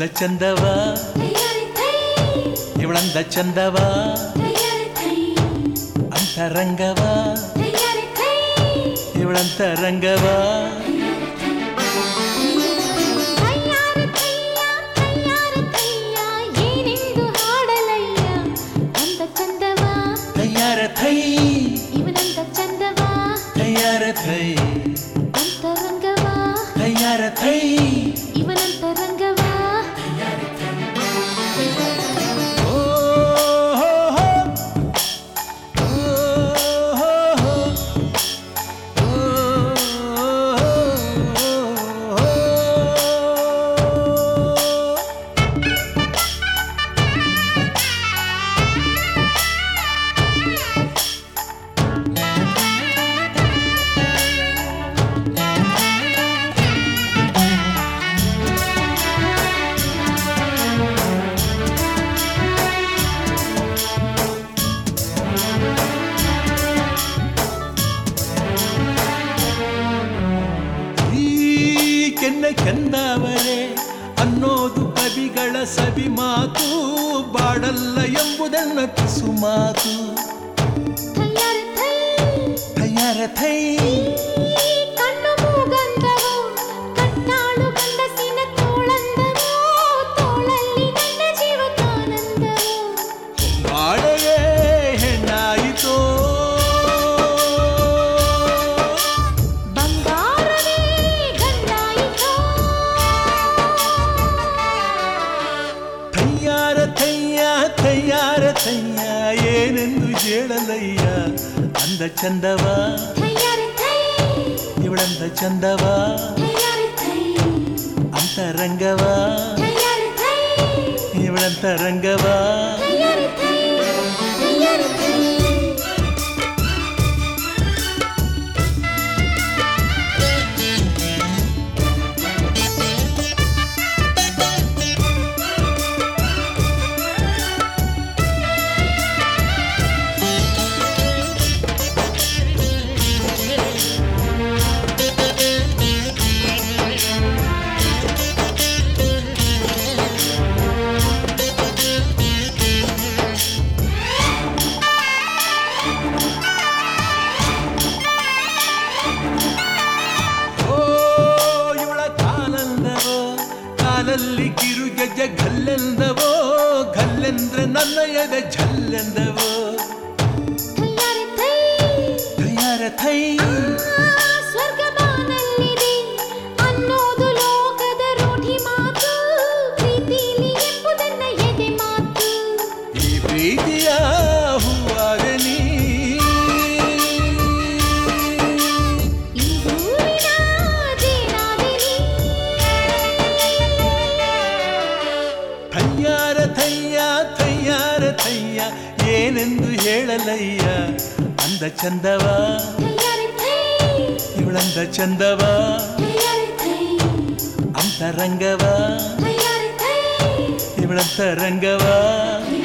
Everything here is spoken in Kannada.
ಚಂದವ ಇವಳಂದ ಚಂದವ ಅಂತರಂಗವ ಇವಳಂತರಂಗವ ತಯ್ಯಾರ ಥೈ ಇವನಂತ ಚಂದವ ತಯ್ಯಾರ ಥೈ ಅಂತರಂಗವ ತಯ್ಯಾರ ಥೈ ಇವನಂತರಂಗವ ಕೆಂದವರೇ ಅನ್ನೋದು ಕವಿಗಳ ಸವಿ ಮಾತು ಬಾಡಲ್ಲ ಎಂಬುದನ್ನ ಪಿಸು ಮಾತು ತಯ್ಯಾರ ಥೈ ಕಣ್ಣು ಮೂಗಂದವು ಕಟ್ಟಾಳು ಗಂಡಸಿನ ತೋಳಂದವು ತೋಳಲ್ಲಿ ನನ್ನ ಜೀವಕಾನಂದವು ಬಾಳವೇ ಹೆಣ್ಣಾಯಿತೋ ಬಂಗಾರವೇ ಗಂಡಾಯಿತೋ ತಯ್ಯಾರ ಥಯ್ಯ ತಯ್ಯಾರ ಥಯ್ಯ ಏನೆಂದು ಹೇಳಲಯ್ಯ ಅಂದ ಚಂದವ ಇವಳಂದ ಚಂದವ ಅಂತರಂಗವ ಇವಳಂತರಂಗವ ಕಾಲಲ್ಲಿ ಕಿರುಗೆಜ್ಜ ಗಲ್ಲೆಂದವೋ ಗಲ್ಲೆಂದ್ರೆ ನನ್ನ ಎದೆ ಝಲ್ಲೆಂದವೋ ತಯ್ಯಾರ ಥೈ ಸ್ವರ್ಗಮಾನಲ್ಲಿದೆ ಅನ್ನೋದು ಲೋಕದ ರೂಢಿ ಮಾತು ಪ್ರೀತಿಲಿ ಎಂಬುದನ್ನ ಎದೆ ಮಾತು ಈ ಪ್ರೀತಿಯ ಹೂವಾಗಲಿ ಈ ಹೂವಿನ ಜೇನಾಗಲಿ ತಯ್ಯಾರ ಥಯ್ಯ ತಯ್ಯಾರ ಥಯ್ಯ ಏನೆಂದು ಹೇಳಲಯ್ಯ ಅಂದ ಚಂದವ ಇವಳಂದ ಚಂದವ ಅಂತರಂಗವ ಇವಳಂತರಂಗವ